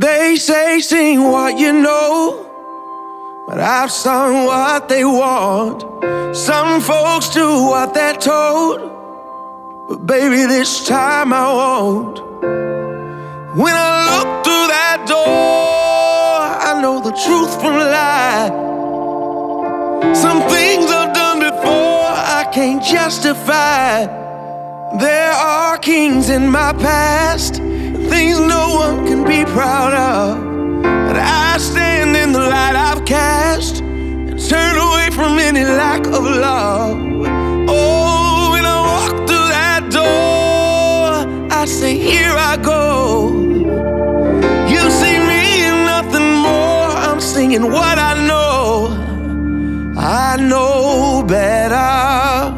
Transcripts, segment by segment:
They say sing what you know, but I've sung what they want. Some folks do what they're told, but baby, this time I won't. When I look through that door, I know the truth from lie. Some things I've done before I can't justify. There are kings in my past, things no one can be proud of, but I stand in the light I've cast and turn away from any lack of love. Oh, when I walk through that door, I say, here I go. You see me and nothing more. I'm singing what I know. I know better.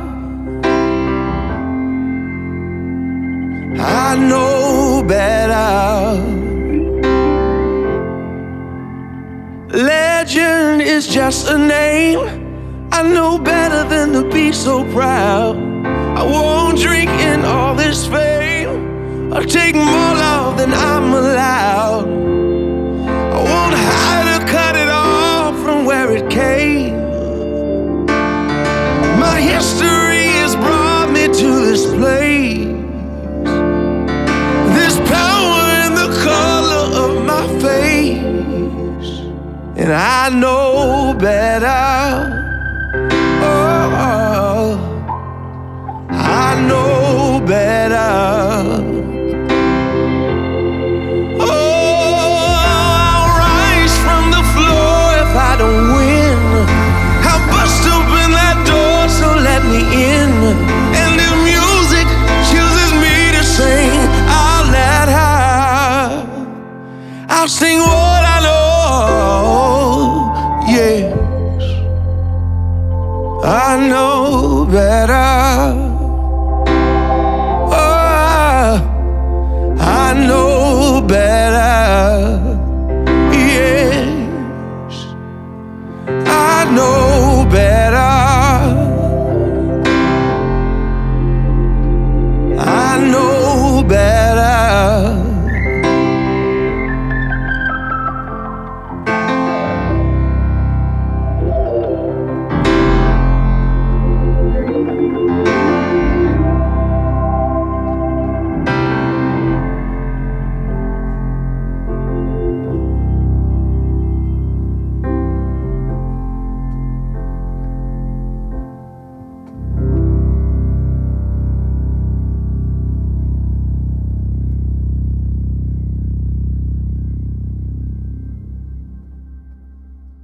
I know better. Legend is just a name. I know better than to be so proud. I won't drink in all this fame or take more love than I'm allowed. I won't hide or cut it off from where it came. My history has brought me to this place. And I know better. Oh, I know better. Oh, I'll rise from the floor if I don't win. I'll bust open that door, so let me in. And if music chooses me to sing, I'll let her. I'll sing what I know. Yes, I know better.